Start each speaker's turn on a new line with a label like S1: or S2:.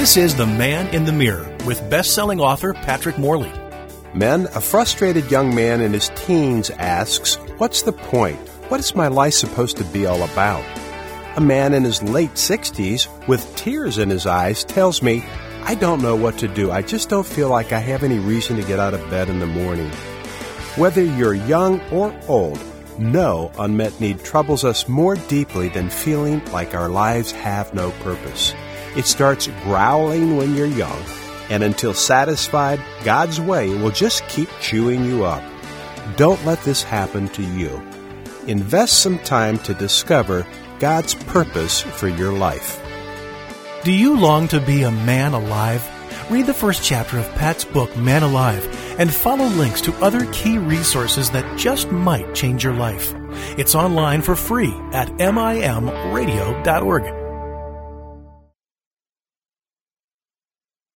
S1: This is The Man in the Mirror with best-selling author Patrick Morley.
S2: Men, a frustrated young man in his teens asks, "What's the point? What is my life supposed to be all about?" A man in his late 60s with tears in his eyes tells me, "I don't know what to do. I just don't feel like I have any reason to get out of bed in the morning." Whether you're young or old, no unmet need troubles us more deeply than feeling like our lives have no purpose. It starts growling when you're young, and until satisfied, God's way will just keep chewing you up. Don't let this happen to you. Invest some time to discover God's purpose for your life.
S1: Do you long to be a man alive? Read the first chapter of Pat's book, Man Alive, and follow links to other key resources that just might change your life. It's online for free at mimradio.org.